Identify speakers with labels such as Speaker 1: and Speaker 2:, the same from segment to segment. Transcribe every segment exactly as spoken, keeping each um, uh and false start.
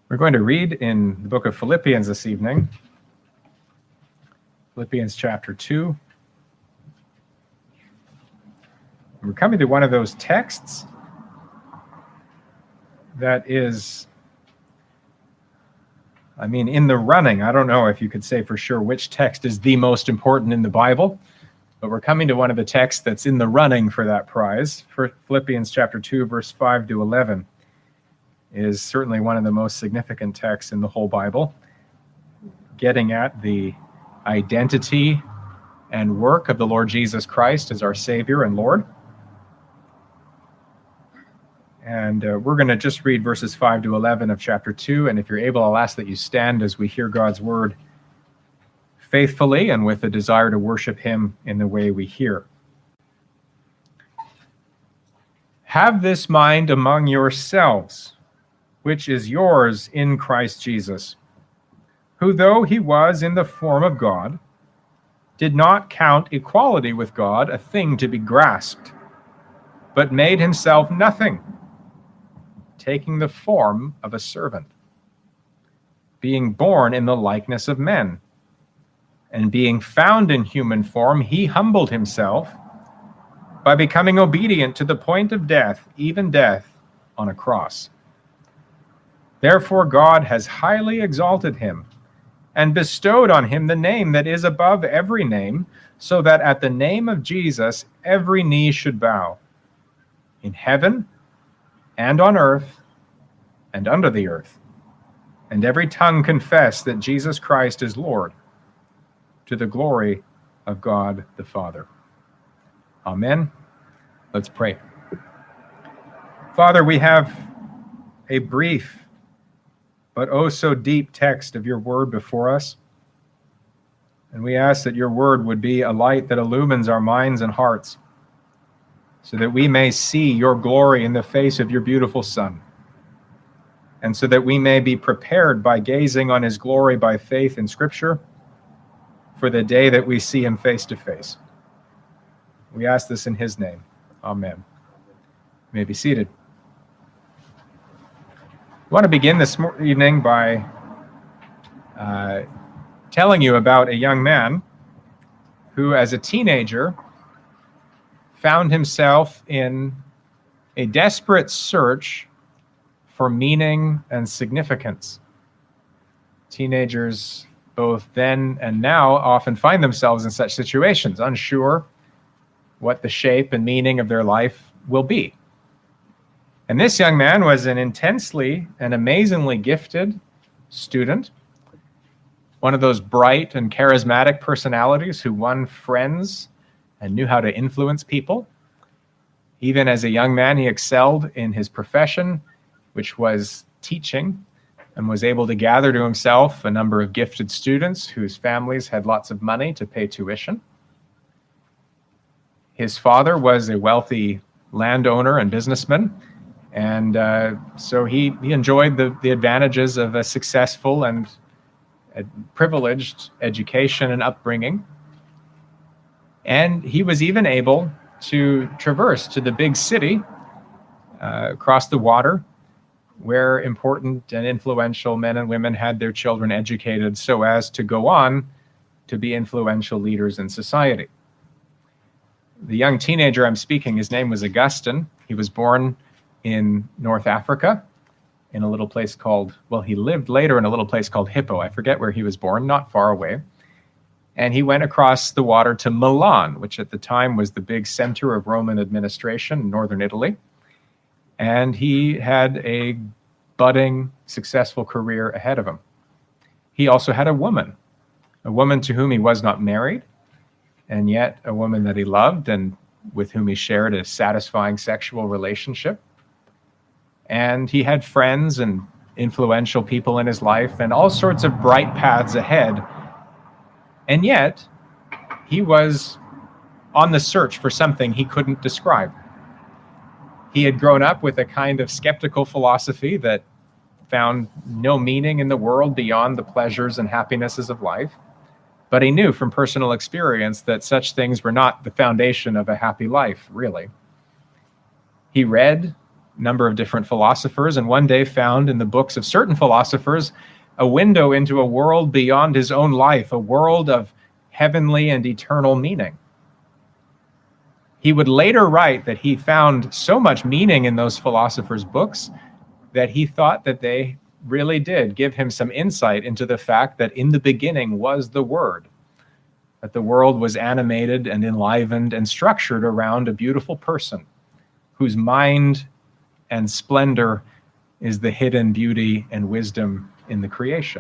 Speaker 1: We're going to read in the book of Philippians this evening, Philippians chapter two. We're coming to one of those texts that is, I mean, in the running. I don't know if you could say for sure which text is the most important in the Bible, but we're coming to one of the texts that's in the running for that prize. For Philippians chapter two, verse five to eleven. Is certainly one of the most significant texts in the whole Bible, getting at the identity and work of the Lord Jesus Christ as our Savior and Lord. And uh, we're going to just read verses five to eleven of chapter two, and if you're able, I'll ask that you stand as we hear God's word faithfully and with a desire to worship him in the way we hear. Have this mind among yourselves, which is yours in Christ Jesus, who, though he was in the form of God, did not count equality with God a thing to be grasped, but made himself nothing, taking the form of a servant, being born in the likeness of men, and being found in human form, he humbled himself by becoming obedient to the point of death, even death on a cross. Therefore God has highly exalted him and bestowed on him the name that is above every name, so that at the name of Jesus every knee should bow, in heaven and on earth and under the earth, and every tongue confess that Jesus Christ is Lord, to the glory of God the Father. Amen. Let's pray. Father, we have a brief but oh so deep text of your word before us. And we ask that your word would be a light that illumines our minds and hearts, so that we may see your glory in the face of your beautiful Son, and so that we may be prepared by gazing on his glory by faith in Scripture for the day that we see him face to face. We ask this in his name. Amen. You may be seated. I want to begin this evening by uh, telling you about a young man who, as a teenager, found himself in a desperate search for meaning and significance. Teenagers, both then and now, often find themselves in such situations, unsure what the shape and meaning of their life will be. And this young man was an intensely and amazingly gifted student, one of those bright and charismatic personalities who won friends and knew how to influence people. Even as a young man, he excelled in his profession, which was teaching, and was able to gather to himself a number of gifted students whose families had lots of money to pay tuition. His father was a wealthy landowner and businessman, and uh, so he, he enjoyed the, the advantages of a successful and a privileged education and upbringing. And he was even able to traverse to the big city uh, across the water, where important and influential men and women had their children educated so as to go on to be influential leaders in society. The young teenager I'm speaking, his name was Augustine. He was born in North Africa, in a little place called, well, he lived later in a little place called Hippo. I forget where he was born, not far away. And he went across the water to Milan, which at the time was the big center of Roman administration in northern Italy. And he had a budding, successful career ahead of him. He also had a woman, a woman to whom he was not married, and yet a woman that he loved and with whom he shared a satisfying sexual relationship. And he had friends and influential people in his life and all sorts of bright paths ahead. And yet, he was on the search for something he couldn't describe. He had grown up with a kind of skeptical philosophy that found no meaning in the world beyond the pleasures and happinesses of life. But he knew from personal experience that such things were not the foundation of a happy life, really. He read number of different philosophers, and one day found in the books of certain philosophers a window into a world beyond his own life, a world of heavenly and eternal meaning. He would later write that he found so much meaning in those philosophers' books that he thought that they really did give him some insight into the fact that in the beginning was the Word, that the world was animated and enlivened and structured around a beautiful person whose mind and splendor is the hidden beauty and wisdom in the creation.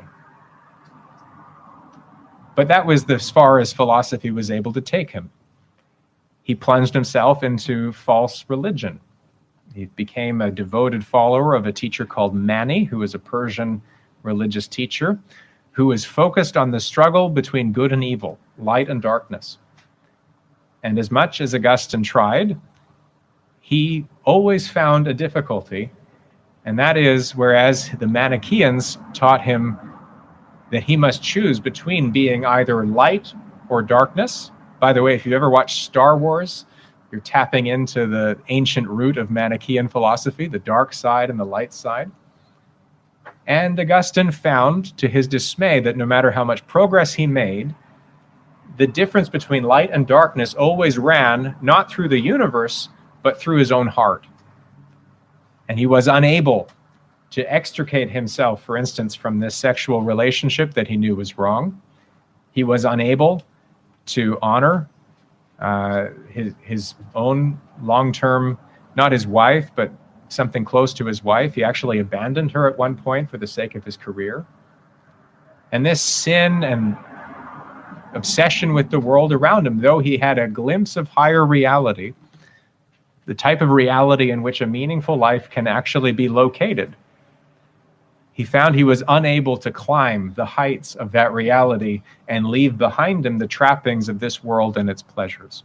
Speaker 1: But that was as far as philosophy was able to take him. He plunged himself into false religion. He became a devoted follower of a teacher called Mani, who was a Persian religious teacher, who was focused on the struggle between good and evil, light and darkness. And as much as Augustine tried, he always found a difficulty, and that is, whereas the Manichaeans taught him that he must choose between being either light or darkness. By the way, if you've ever watched Star Wars, you're tapping into the ancient root of Manichaean philosophy, the dark side and the light side. And Augustine found, to his dismay, that no matter how much progress he made, the difference between light and darkness always ran not through the universe, but through his own heart. And he was unable to extricate himself, for instance, from this sexual relationship that he knew was wrong. He was unable to honor uh, his, his own long-term, not his wife, but something close to his wife. He actually abandoned her at one point for the sake of his career. And this sin and obsession with the world around him, though he had a glimpse of higher reality, the type of reality in which a meaningful life can actually be located, he found he was unable to climb the heights of that reality and leave behind him the trappings of this world and its pleasures.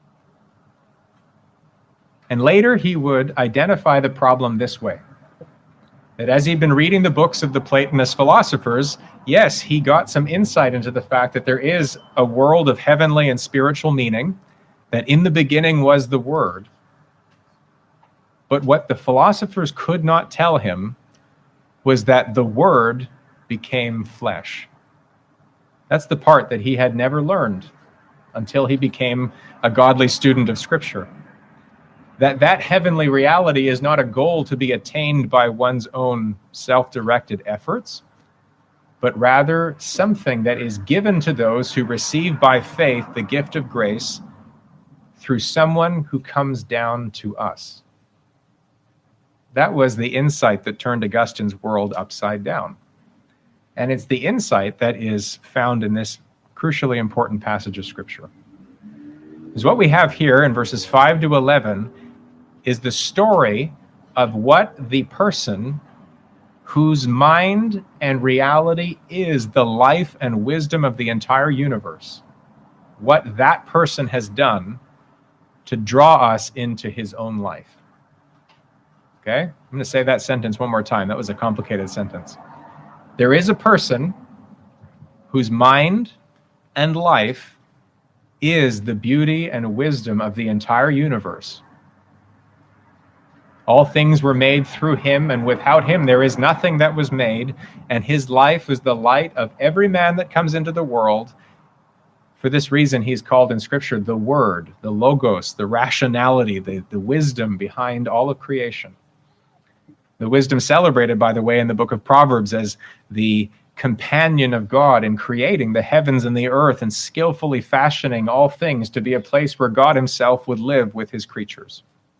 Speaker 1: And later he would identify the problem this way, that as he'd been reading the books of the Platonist philosophers, yes, he got some insight into the fact that there is a world of heavenly and spiritual meaning, that in the beginning was the Word. But what the philosophers could not tell him was that the Word became flesh. That's the part that he had never learned until he became a godly student of Scripture. That that heavenly reality is not a goal to be attained by one's own self-directed efforts, but rather something that is given to those who receive by faith the gift of grace through someone who comes down to us. That was the insight that turned Augustine's world upside down. And it's the insight that is found in this crucially important passage of Scripture. Because what we have here in verses five to eleven is the story of what the person whose mind and reality is the life and wisdom of the entire universe, what that person has done to draw us into his own life. Okay? I'm going to say that sentence one more time. That was a complicated sentence. There is a person whose mind and life is the beauty and wisdom of the entire universe. All things were made through him, and without him there is nothing that was made, and his life is the light of every man that comes into the world. For this reason, he's called in Scripture the Word, the Logos, the rationality, the, the wisdom behind all of creation. The wisdom celebrated, by the way, in the book of Proverbs as the companion of God in creating the heavens and the earth and skillfully fashioning all things to be a place where God himself would live with his creatures.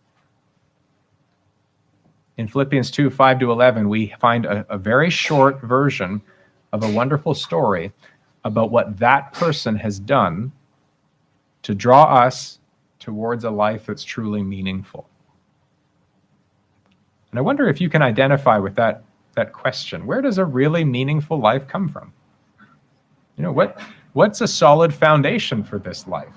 Speaker 1: In Philippians two, five to eleven, we find a, a very short version of a wonderful story about what that person has done to draw us towards a life that's truly meaningful. And I wonder if you can identify with that, that question. Where does a really meaningful life come from? You know, what what's a solid foundation for this life?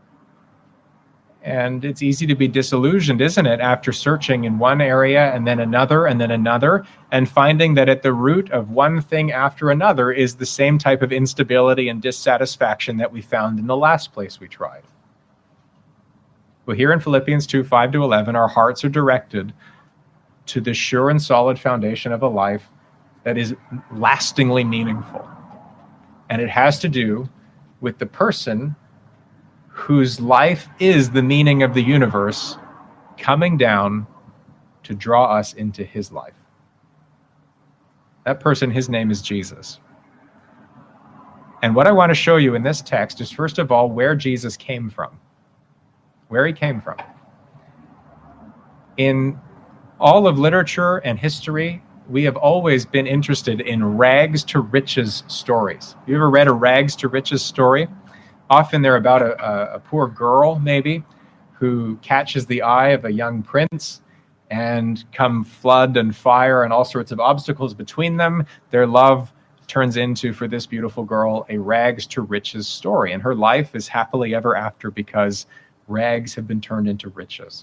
Speaker 1: And it's easy to be disillusioned, isn't it, after searching in one area and then another and then another, and finding that at the root of one thing after another is the same type of instability and dissatisfaction that we found in the last place we tried. Well, here in Philippians two, five to eleven, our hearts are directed to the sure and solid foundation of a life that is lastingly meaningful. And it has to do with the person whose life is the meaning of the universe coming down to draw us into his life. That person, his name is Jesus. And what I want to show you in this text is, first of all, where Jesus came from. Where he came from. In all of literature and history, we have always been interested in rags to riches stories. You ever read a rags to riches story? Often they're about a, a, a poor girl, maybe, who catches the eye of a young prince, and come flood and fire and all sorts of obstacles between them, their love turns into, for this beautiful girl, a rags to riches story. And her life is happily ever after because rags have been turned into riches.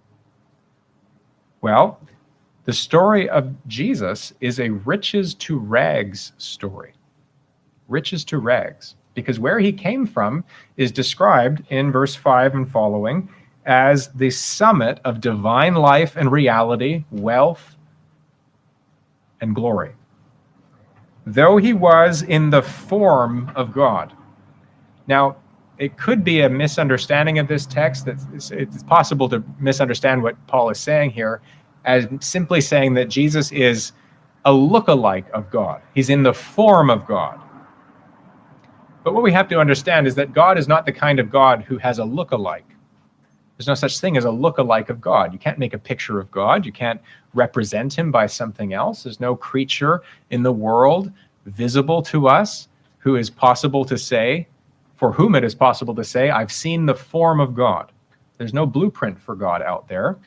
Speaker 1: Well, the story of Jesus is a riches to rags story. Riches to rags. Because where he came from is described in verse five and following as the summit of divine life and reality, wealth and glory. Though he was in the form of God. Now, it could be a misunderstanding of this text. That it's possible to misunderstand what Paul is saying here as simply saying that Jesus is a lookalike of God. He's in the form of God. But what we have to understand is that God is not the kind of God who has a lookalike. There's no such thing as a lookalike of God. You can't make a picture of God. You can't represent him by something else. There's no creature in the world visible to us who is possible to say, for whom it is possible to say, I've seen the form of God. There's no blueprint for God out there,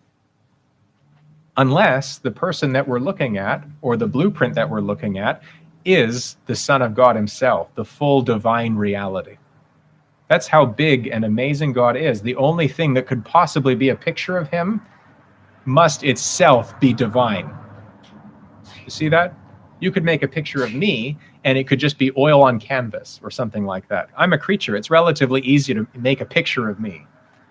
Speaker 1: unless the person that we're looking at, or the blueprint that we're looking at, is the Son of God himself, the full divine reality. That's how big and amazing God is. The only thing that could possibly be a picture of him must itself be divine. You see that? You could make a picture of me, and it could just be oil on canvas or something like that. I'm a creature. It's relatively easy to make a picture of me.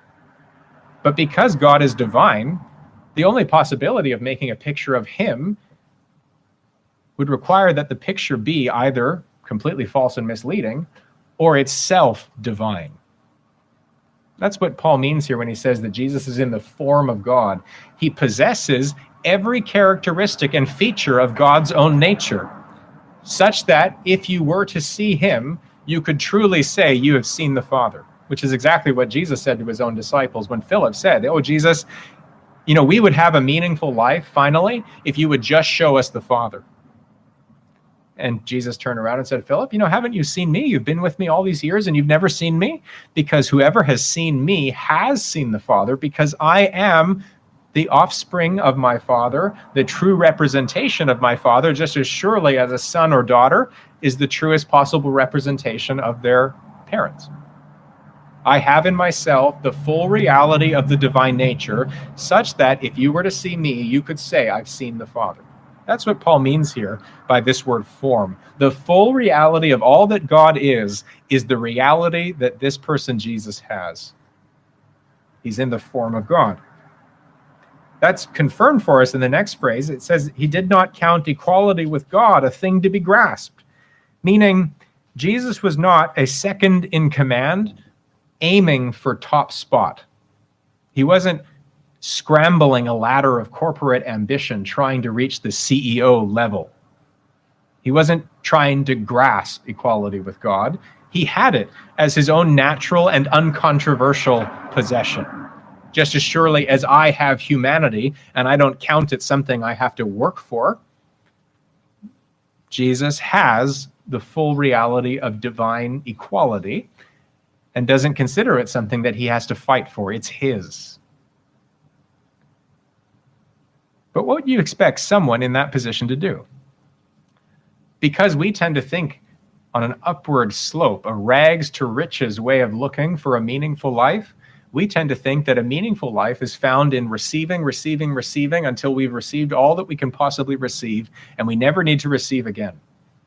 Speaker 1: But because God is divine, the only possibility of making a picture of him would require that the picture be either completely false and misleading, or itself divine. That's what Paul means here when he says that Jesus is in the form of God. He possesses every characteristic and feature of God's own nature, such that if you were to see him, you could truly say you have seen the Father, which is exactly what Jesus said to his own disciples when Philip said, oh, Jesus, you know, we would have a meaningful life, finally, if you would just show us the Father. And Jesus turned around and said, Philip, you know, haven't you seen me? You've been with me all these years and you've never seen me? Because whoever has seen me has seen the Father, because I am the offspring of my Father, the true representation of my Father, just as surely as a son or daughter is the truest possible representation of their parents. I have in myself the full reality of the divine nature, such that if you were to see me, you could say, I've seen the Father. That's what Paul means here by this word form. The full reality of all that God is, is the reality that this person Jesus has. He's in the form of God. That's confirmed for us in the next phrase. It says, he did not count equality with God a thing to be grasped. Meaning, Jesus was not a second in command aiming for top spot. He wasn't scrambling a ladder of corporate ambition, trying to reach the C E O level. He wasn't trying to grasp equality with God. He had it as his own natural and uncontroversial possession. Just as surely as I have humanity, and I don't count it something I have to work for, Jesus has the full reality of divine equality and doesn't consider it something that he has to fight for. It's his. But what would you expect someone in that position to do? Because we tend to think on an upward slope, a rags to riches way of looking for a meaningful life, we tend to think that a meaningful life is found in receiving, receiving, receiving until we've received all that we can possibly receive, and we never need to receive again.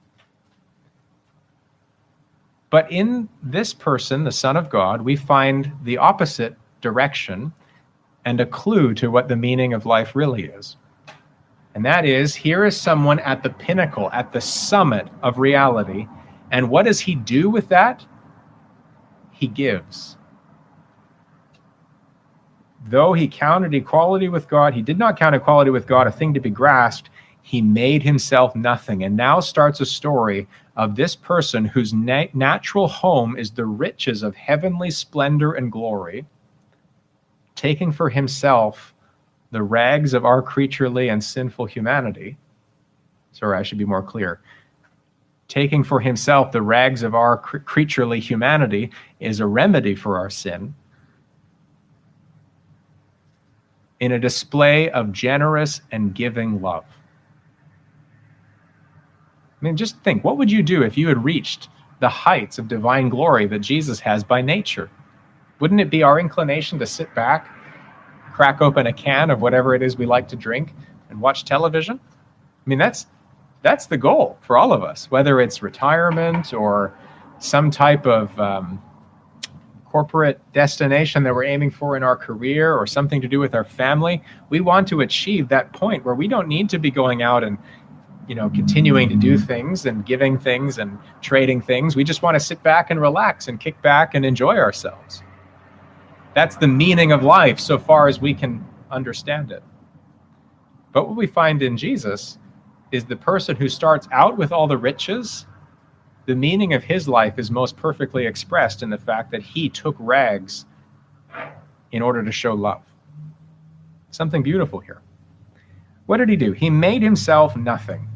Speaker 1: But in this person, the Son of God, we find the opposite direction and a clue to what the meaning of life really is. And that is, here is someone at the pinnacle, at the summit of reality. And what does he do with that? He gives. Though he counted equality with God, he did not count equality with God a thing to be grasped. He made himself nothing. And now starts a story of this person whose na- natural home is the riches of heavenly splendor and glory, taking for himself the rags of our creaturely and sinful humanity. Sorry, I should be more clear. Taking for himself the rags of our cre- creaturely humanity is a remedy for our sin, in a display of generous and giving love. I mean, just think, what would you do if you had reached the heights of divine glory that Jesus has by nature? Wouldn't it be our inclination to sit back, crack open a can of whatever it is we like to drink, and watch television? I mean, that's that's the goal for all of us, whether it's retirement or some type of um, corporate destination that we're aiming for in our career or something to do with our family. We want to achieve that point where we don't need to be going out and, you know, continuing to do things and giving things and trading things. We just want to sit back and relax and kick back and enjoy ourselves. That's the meaning of life so far as we can understand it. But what we find in Jesus is the person who starts out with all the riches. The meaning of his life is most perfectly expressed in the fact that he took rags in order to show love. Something beautiful here. What did he do? He made himself nothing.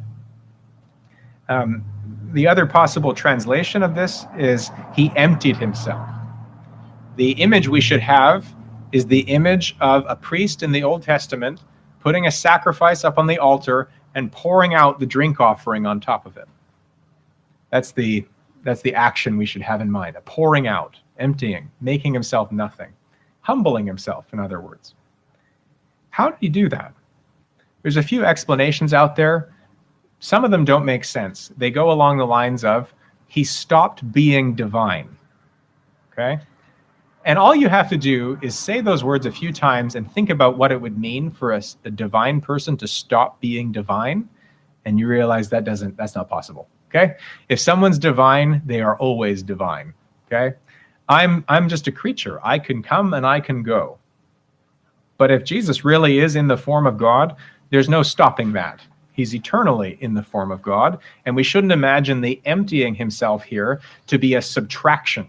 Speaker 1: Um, the other possible translation of this is he emptied himself. The image we should have is the image of a priest in the Old Testament putting a sacrifice up on the altar and pouring out the drink offering on top of it. That's the that's the action we should have in mind, a pouring out, emptying, making himself nothing, humbling himself, in other words. How did he do that? There's a few explanations out there. Some of them don't make sense. They go along the lines of, he stopped being divine, okay? And all you have to do is say those words a few times and think about what it would mean for a, a divine person to stop being divine, and you realize that doesn't, that's not possible, okay? If someone's divine, they are always divine, okay? I'm, I'm just a creature. I can come and I can go. But if Jesus really is in the form of God, there's no stopping that. He's eternally in the form of God, and we shouldn't imagine the emptying himself here to be a subtraction.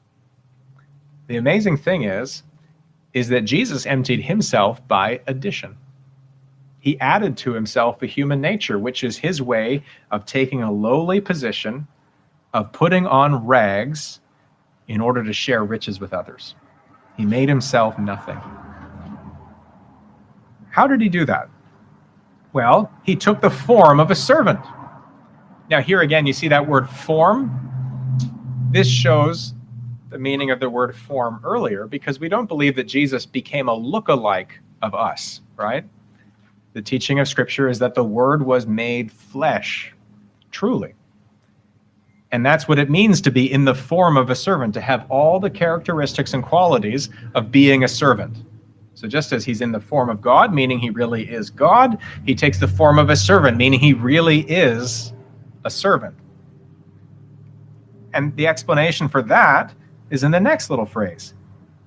Speaker 1: The amazing thing is, is that Jesus emptied himself by addition. He added to himself a human nature, which is his way of taking a lowly position, of putting on rags in order to share riches with others. He made himself nothing. How did he do that? Well, he took the form of a servant. Now here again, you see that word form? This shows the meaning of the word form earlier, because we don't believe that Jesus became a look-alike of us, right? The teaching of Scripture is that the Word was made flesh, truly. And that's what it means to be in the form of a servant, to have all the characteristics and qualities of being a servant. So just as he's in the form of God, meaning he really is God, he takes the form of a servant, meaning he really is a servant. And the explanation for that is in the next little phrase.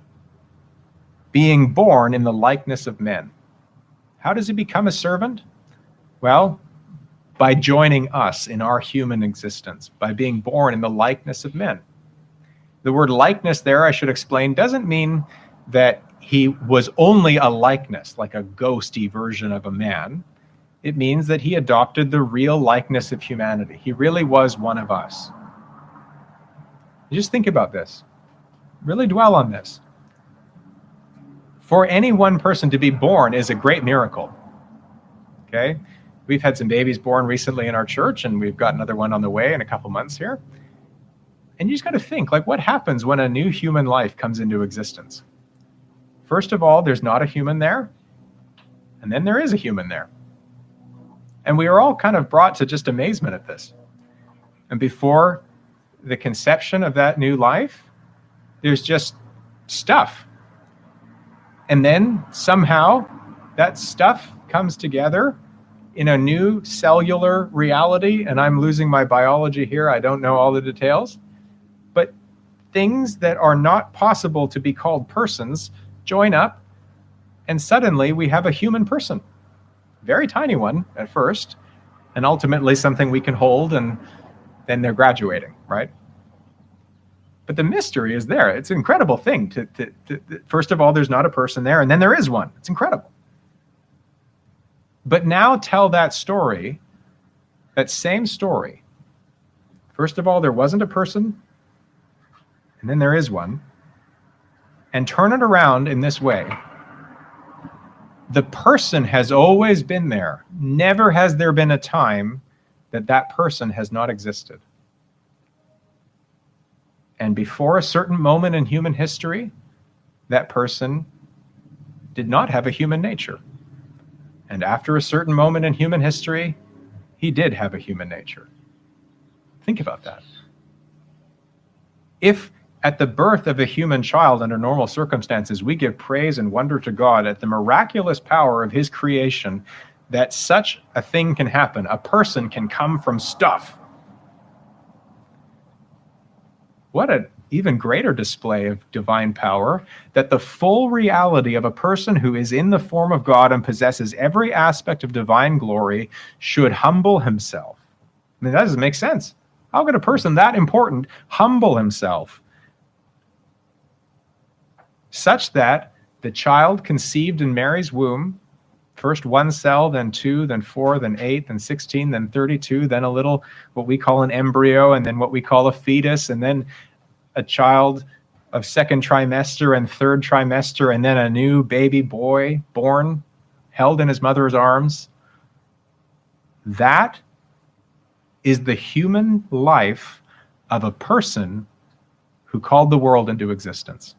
Speaker 1: Being born in the likeness of men. How does he become a servant? Well, by joining us in our human existence, by being born in the likeness of men. The word likeness there, I should explain, doesn't mean that he was only a likeness, like a ghosty version of a man. It means that he adopted the real likeness of humanity. He really was one of us. Just think about this. Really dwell on this. For any one person to be born is a great miracle. Okay? We've had some babies born recently in our church, and we've got another one on the way in a couple months here. And you just got to think, like, what happens when a new human life comes into existence? First of all, there's not a human there, and then there is a human there. And we are all kind of brought to just amazement at this. And before the conception of that new life, there's just stuff. And then somehow that stuff comes together in a new cellular reality, and I'm losing my biology here, I don't know all the details, but things that are not possible to be called persons join up, and suddenly we have a human person. Very tiny one at first, and ultimately something we can hold, and then they're graduating, right? But the mystery is there. It's an incredible thing. To, to, to, to, first of all, there's not a person there, and then there is one. It's incredible. But now tell that story, that same story. First of all, there wasn't a person, and then there is one. And turn it around in this way. The person has always been there. Never has there been a time that that person has not existed. And before a certain moment in human history, that person did not have a human nature. And after a certain moment in human history, he did have a human nature. Think about that. If at the birth of a human child under normal circumstances, we give praise and wonder to God at the miraculous power of his creation, that such a thing can happen. A person can come from stuff. What an even greater display of divine power, that the full reality of a person who is in the form of God and possesses every aspect of divine glory should humble himself. I mean, that doesn't make sense. How could a person that important humble himself? Such that the child conceived in Mary's womb, first one cell, then two, then four, then eight, then sixteen, then thirty-two, then a little, what we call an embryo, and then what we call a fetus, and then a child of second trimester and third trimester, and then a new baby boy born, held in his mother's arms. That is the human life of a person who called the world into existence.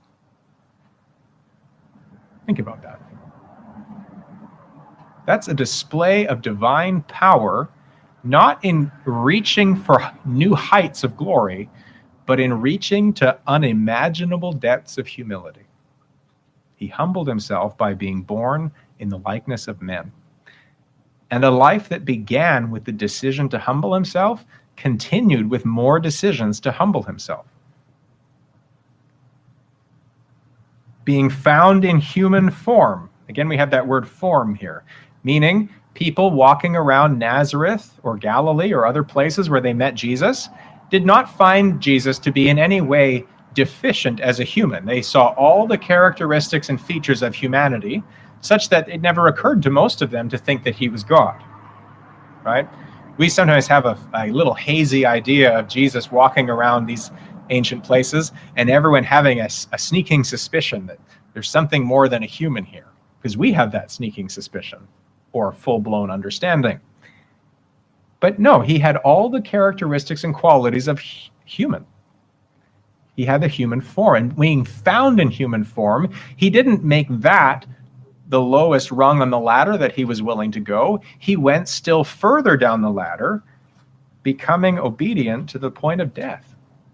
Speaker 1: Think about that. That's a display of divine power, not in reaching for new heights of glory, but in reaching to unimaginable depths of humility. He humbled himself by being born in the likeness of men. And a life that began with the decision to humble himself continued with more decisions to humble himself. Being found in human form. Again, we have that word form here, meaning people walking around Nazareth or Galilee or other places where they met Jesus did not find Jesus to be in any way deficient as a human. They saw all the characteristics and features of humanity, such that it never occurred to most of them to think that he was God, right? We sometimes have a, a little hazy idea of Jesus walking around these ancient places and everyone having a, a sneaking suspicion that there's something more than a human here, because we have that sneaking suspicion or full-blown understanding. But no, he had all the characteristics and qualities of human. He had the human form. And being found in human form, he didn't make that the lowest rung on the ladder that he was willing to go. He went still further down the ladder, becoming obedient to the point of death.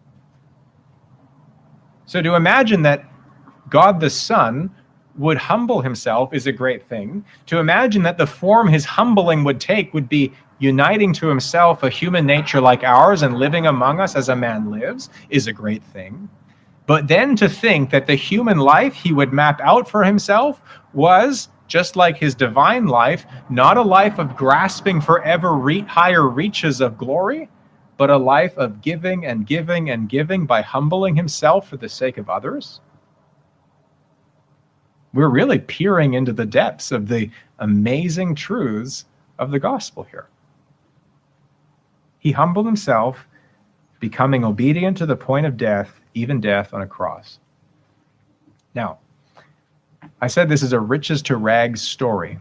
Speaker 1: So to imagine that God the Son would humble himself is a great thing. To imagine that the form his humbling would take would be uniting to himself a human nature like ours and living among us as a man lives is a great thing. But then to think that the human life he would map out for himself was, just like his divine life, not a life of grasping for ever re- higher reaches of glory, but a life of giving and giving and giving by humbling himself for the sake of others. We're really peering into the depths of the amazing truths of the gospel here. He humbled himself, becoming obedient to the point of death, even death on a cross. Now, I said this is a riches to rags story.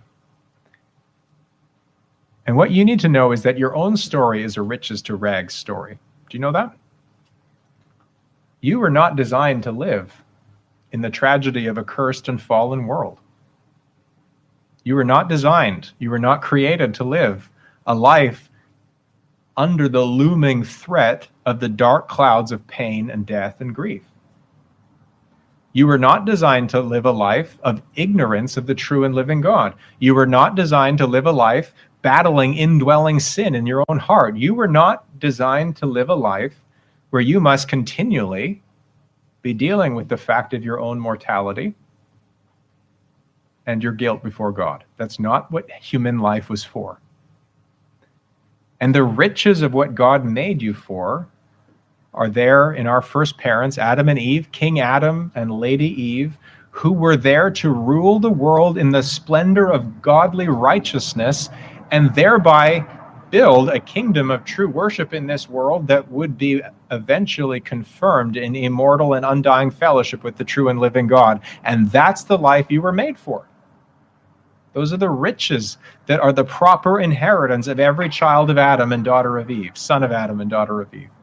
Speaker 1: And what you need to know is that your own story is a riches to rags story. Do you know that? You were not designed to live in the tragedy of a cursed and fallen world. You were not designed, you were not created to live a life under the looming threat of the dark clouds of pain and death and grief. You were not designed to live a life of ignorance of the true and living God. You were not designed to live a life battling indwelling sin in your own heart. You were not designed to live a life where you must continually be dealing with the fact of your own mortality and your guilt before God. That's not what human life was for. And the riches of what God made you for are there in our first parents, Adam and Eve, King Adam and Lady Eve, who were there to rule the world in the splendor of godly righteousness and thereby build a kingdom of true worship in this world that would be eventually confirmed in immortal and undying fellowship with the true and living God. And that's the life you were made for. Those are the riches that are the proper inheritance of every child of Adam and daughter of Eve, son of Adam and daughter of Eve.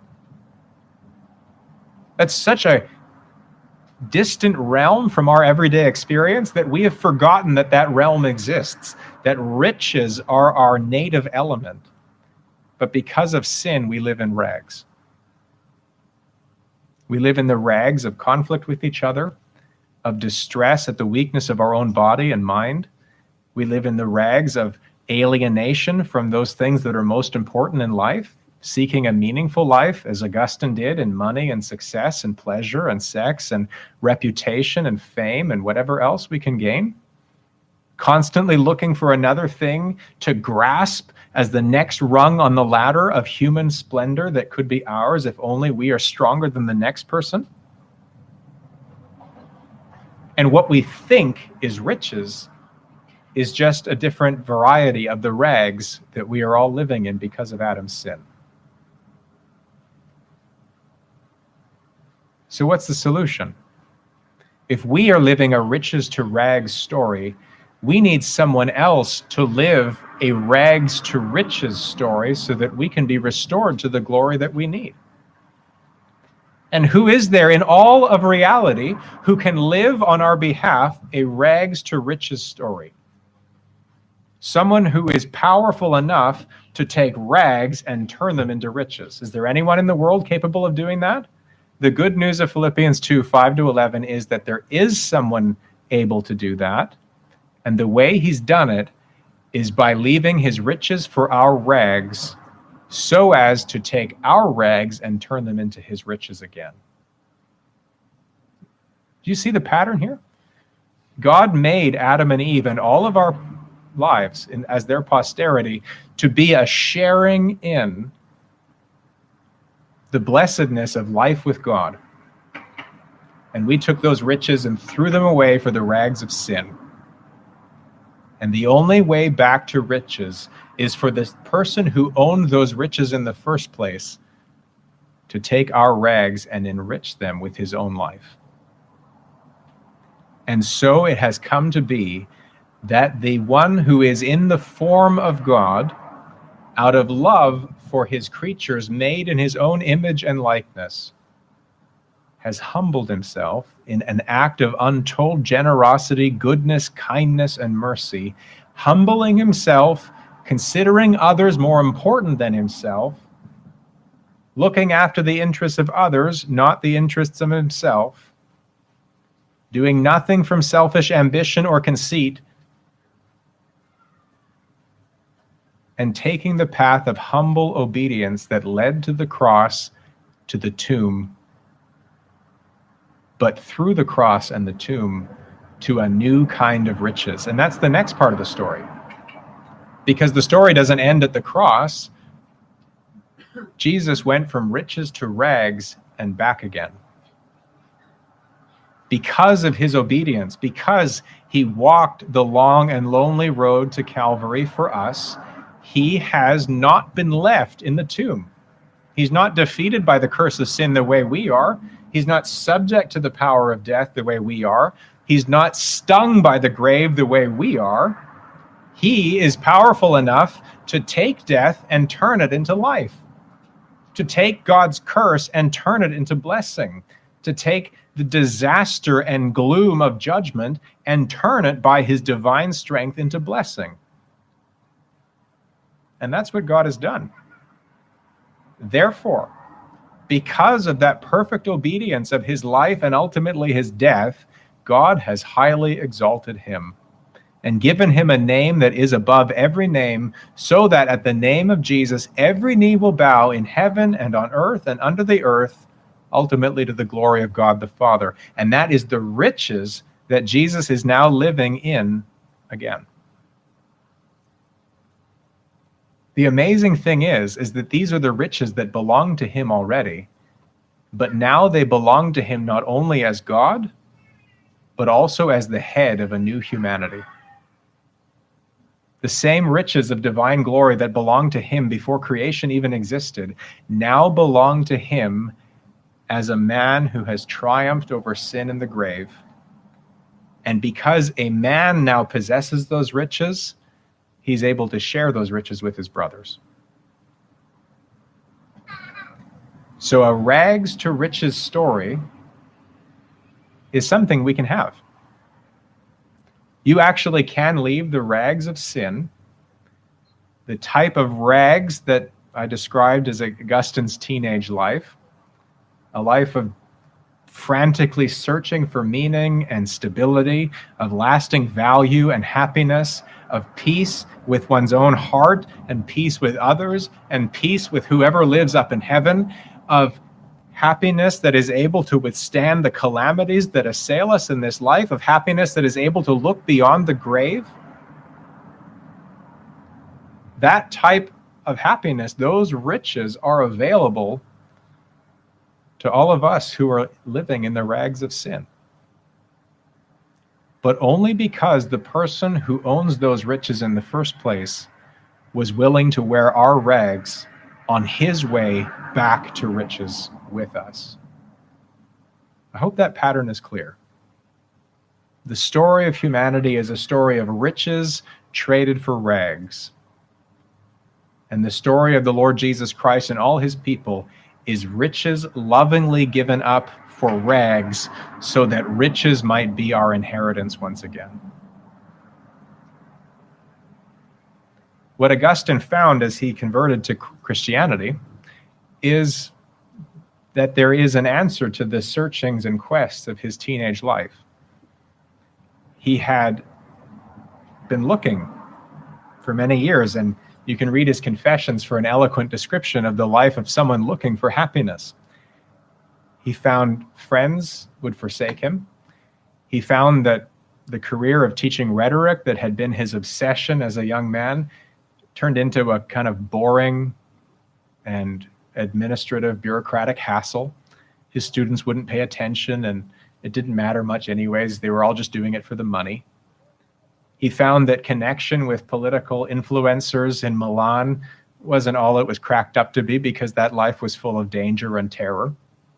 Speaker 1: That's such a distant realm from our everyday experience that we have forgotten that that realm exists, that riches are our native element. But because of sin, we live in rags. We live in the rags of conflict with each other, of distress at the weakness of our own body and mind. We live in the rags of alienation from those things that are most important in life, seeking a meaningful life, as Augustine did, in money and success and pleasure and sex and reputation and fame and whatever else we can gain. Constantly looking for another thing to grasp as the next rung on the ladder of human splendor that could be ours if only we are stronger than the next person. And what we think is riches is just a different variety of the rags that we are all living in because of Adam's sin. So what's the solution? If we are living a riches to rags story, we need someone else to live a rags to riches story so that we can be restored to the glory that we need. And who is there in all of reality who can live on our behalf a rags to riches story? Someone who is powerful enough to take rags and turn them into riches. Is there anyone in the world capable of doing that? The good news of Philippians two, five to eleven is that there is someone able to do that. And the way he's done it is by leaving his riches for our rags so as to take our rags and turn them into his riches again. Do you see the pattern here? God made Adam and Eve and all of our lives in, as their posterity to be a sharing in the blessedness of life with God. And we took those riches and threw them away for the rags of sin. And the only way back to riches is for the person who owned those riches in the first place to take our rags and enrich them with his own life. And so it has come to be that the one who is in the form of God, out of love for his creatures made in his own image and likeness, has humbled himself in an act of untold generosity, goodness, kindness, and mercy, humbling himself, considering others more important than himself, looking after the interests of others, not the interests of himself, doing nothing from selfish ambition or conceit, and taking the path of humble obedience that led to the cross, to the tomb, but through the cross and the tomb to a new kind of riches. And that's the next part of the story. Because the story doesn't end at the cross. Jesus went from riches to rags and back again. Because of his obedience, because he walked the long and lonely road to Calvary for us, he has not been left in the tomb. He's not defeated by the curse of sin the way we are. He's not subject to the power of death the way we are. He's not stung by the grave the way we are. He is powerful enough to take death and turn it into life, to take God's curse and turn it into blessing, to take the disaster and gloom of judgment and turn it by his divine strength into blessing. And that's what God has done. Therefore, because of that perfect obedience of his life and ultimately his death, God has highly exalted him and given him a name that is above every name, so that at the name of Jesus every knee will bow in heaven and on earth and under the earth, ultimately to the glory of God the Father. And that is the riches that Jesus is now living in again. The amazing thing is, is that these are the riches that belong to him already, but now they belong to him not only as God, but also as the head of a new humanity. The same riches of divine glory that belonged to him before creation even existed now belong to him as a man who has triumphed over sin and the grave. And because a man now possesses those riches, he's able to share those riches with his brothers. So a rags to riches story is something we can have. You actually can leave the rags of sin, the type of rags that I described as Augustine's teenage life, a life of frantically searching for meaning and stability, of lasting value and happiness, of peace with one's own heart and peace with others and peace with whoever lives up in heaven, of happiness that is able to withstand the calamities that assail us in this life, of happiness that is able to look beyond the grave. That type of happiness, those riches are available to all of us who are living in the rags of sin. But only because the person who owns those riches in the first place was willing to wear our rags on his way back to riches with us. I hope that pattern is clear. The story of humanity is a story of riches traded for rags. And the story of the Lord Jesus Christ and all his people is riches lovingly given up for rags so that riches might be our inheritance once again. What Augustine found as he converted to Christianity is that there is an answer to the searchings and quests of his teenage life. He had been looking for many years, and you can read his Confessions for an eloquent description of the life of someone looking for happiness. He found friends would forsake him. He found that the career of teaching rhetoric that had been his obsession as a young man turned into a kind of boring and administrative, bureaucratic hassle. His students wouldn't pay attention, and it didn't matter much anyways. They were all just doing it for the money. He found that connection with political influencers in Milan wasn't all it was cracked up to be, because that life was full of danger and terror.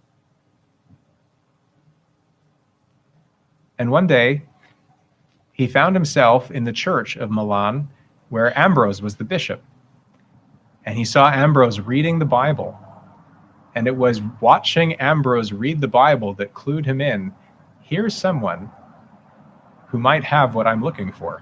Speaker 1: And one day, he found himself in the church of Milan, where Ambrose was the bishop. And he saw Ambrose reading the Bible. And it was watching Ambrose read the Bible that clued him in. Here's someone who might have what I'm looking for.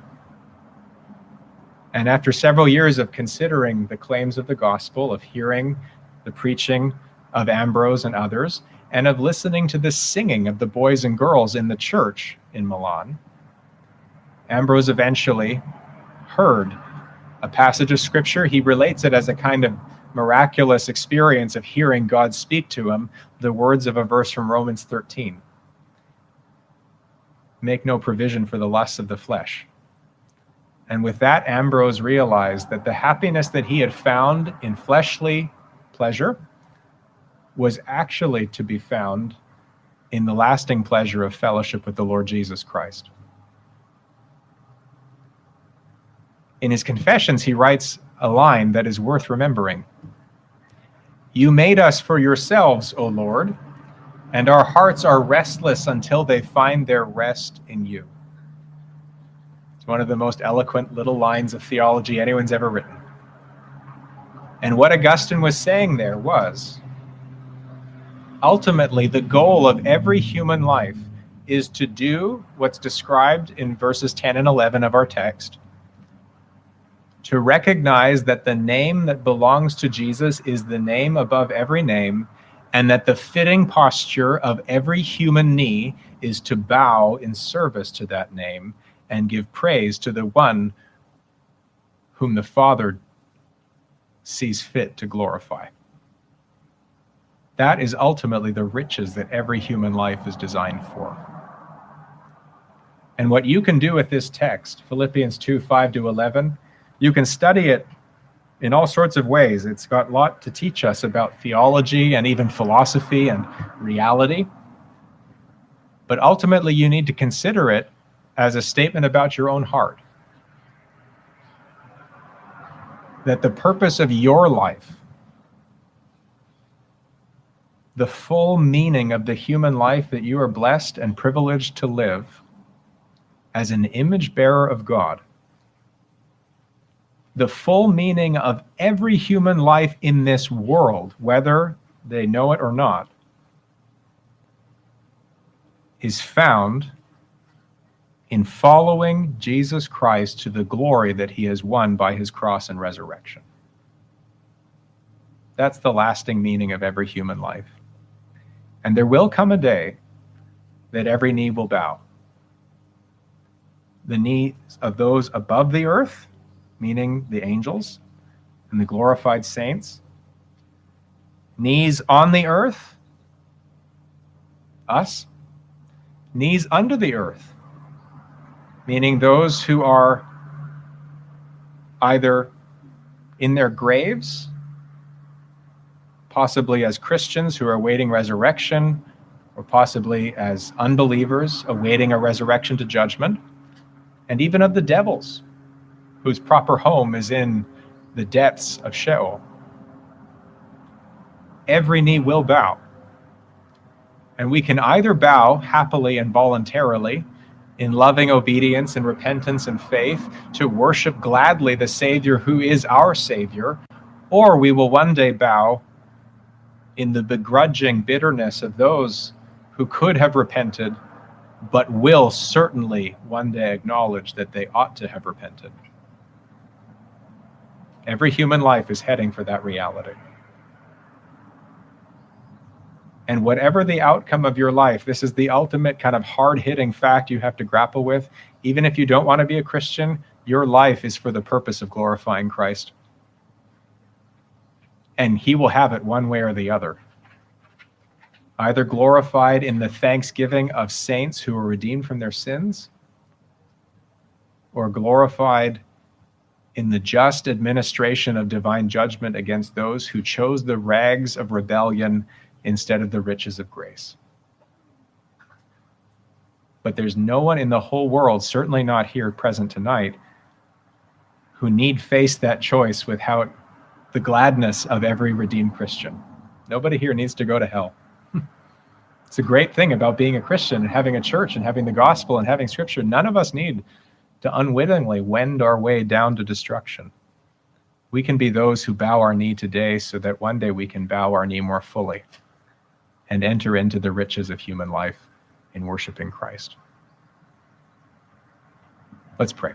Speaker 1: And after several years of considering the claims of the gospel, of hearing the preaching of Ambrose and others, and of listening to the singing of the boys and girls in the church in Milan, Ambrose eventually heard a passage of scripture. He relates it as a kind of miraculous experience of hearing God speak to him, the words of a verse from Romans thirteen. Make no provision for the lusts of the flesh. And with that, Ambrose realized that the happiness that he had found in fleshly pleasure was actually to be found in the lasting pleasure of fellowship with the Lord Jesus Christ. In his Confessions, he writes a line that is worth remembering. You made us for yourselves, O Lord, and our hearts are restless until they find their rest in you. It's one of the most eloquent little lines of theology anyone's ever written. And what Augustine was saying there was, ultimately, the goal of every human life is to do what's described in verses ten and eleven of our text, to recognize that the name that belongs to Jesus is the name above every name, and that the fitting posture of every human knee is to bow in service to that name, and give praise to the one whom the Father sees fit to glorify. That is ultimately the riches that every human life is designed for. And what you can do with this text, Philippians two, five to eleven, you can study it in all sorts of ways. It's got a lot to teach us about theology and even philosophy and reality. But ultimately, you need to consider it as a statement about your own heart. That the purpose of your life, the full meaning of the human life that you are blessed and privileged to live as an image bearer of God, the full meaning of every human life in this world, whether they know it or not, is found in following Jesus Christ to the glory that he has won by his cross and resurrection. That's the lasting meaning of every human life. And there will come a day that every knee will bow. The knees of those above the earth, meaning the angels and the glorified saints. Knees on the earth, us. Knees under the earth, meaning those who are either in their graves, possibly as Christians who are awaiting resurrection, or possibly as unbelievers awaiting a resurrection to judgment, and even of the devils, whose proper home is in the depths of Sheol. Every knee will bow. And we can either bow happily and voluntarily in loving obedience and repentance and faith to worship gladly the Savior who is our Savior, or we will one day bow in the begrudging bitterness of those who could have repented, but will certainly one day acknowledge that they ought to have repented. Every human life is heading for that reality. And whatever the outcome of your life, this is the ultimate kind of hard-hitting fact you have to grapple with. Even if you don't want to be a Christian, your life is for the purpose of glorifying Christ. And he will have it one way or the other. Either glorified in the thanksgiving of saints who are redeemed from their sins, or glorified in the just administration of divine judgment against those who chose the rags of rebellion instead of the riches of grace. But there's no one in the whole world, certainly not here present tonight, who need face that choice without the gladness of every redeemed Christian. Nobody here needs to go to hell. It's a great thing about being a Christian and having a church and having the gospel and having scripture. None of us need to unwittingly wend our way down to destruction. We can be those who bow our knee today so that one day we can bow our knee more fully and enter into the riches of human life in worshiping Christ. Let's pray.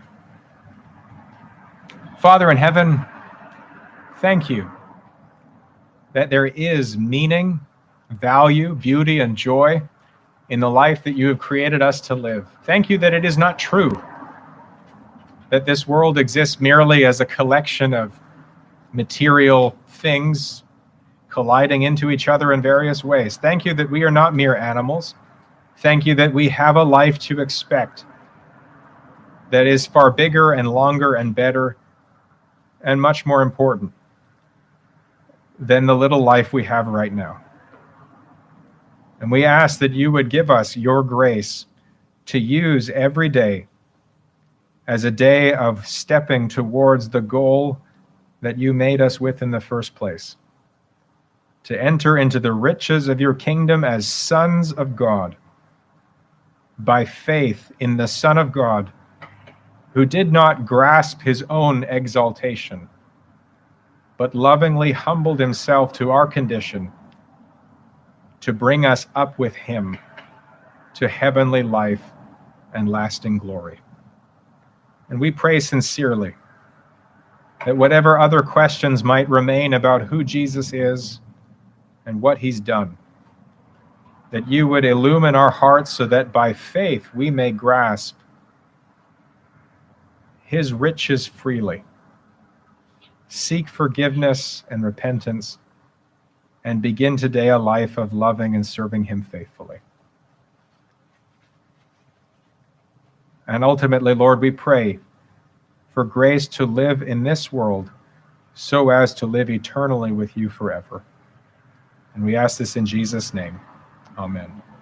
Speaker 1: Father in heaven, thank you that there is meaning, value, beauty, and joy in the life that you have created us to live. Thank you that it is not true that this world exists merely as a collection of material things colliding into each other in various ways. Thank you that we are not mere animals. Thank you that we have a life to expect that is far bigger and longer and better and much more important than the little life we have right now. And we ask that you would give us your grace to use every day as a day of stepping towards the goal that you made us with in the first place, to enter into the riches of your kingdom as sons of God, by faith in the Son of God, who did not grasp his own exaltation, but lovingly humbled himself to our condition, to bring us up with him to heavenly life and lasting glory. And we pray sincerely that whatever other questions might remain about who Jesus is and what he's done, that you would illumine our hearts so that by faith we may grasp his riches freely. Seek forgiveness and repentance, and begin today a life of loving and serving him faithfully. And ultimately, Lord, we pray for grace to live in this world so as to live eternally with you forever. And we ask this in Jesus' name. Amen.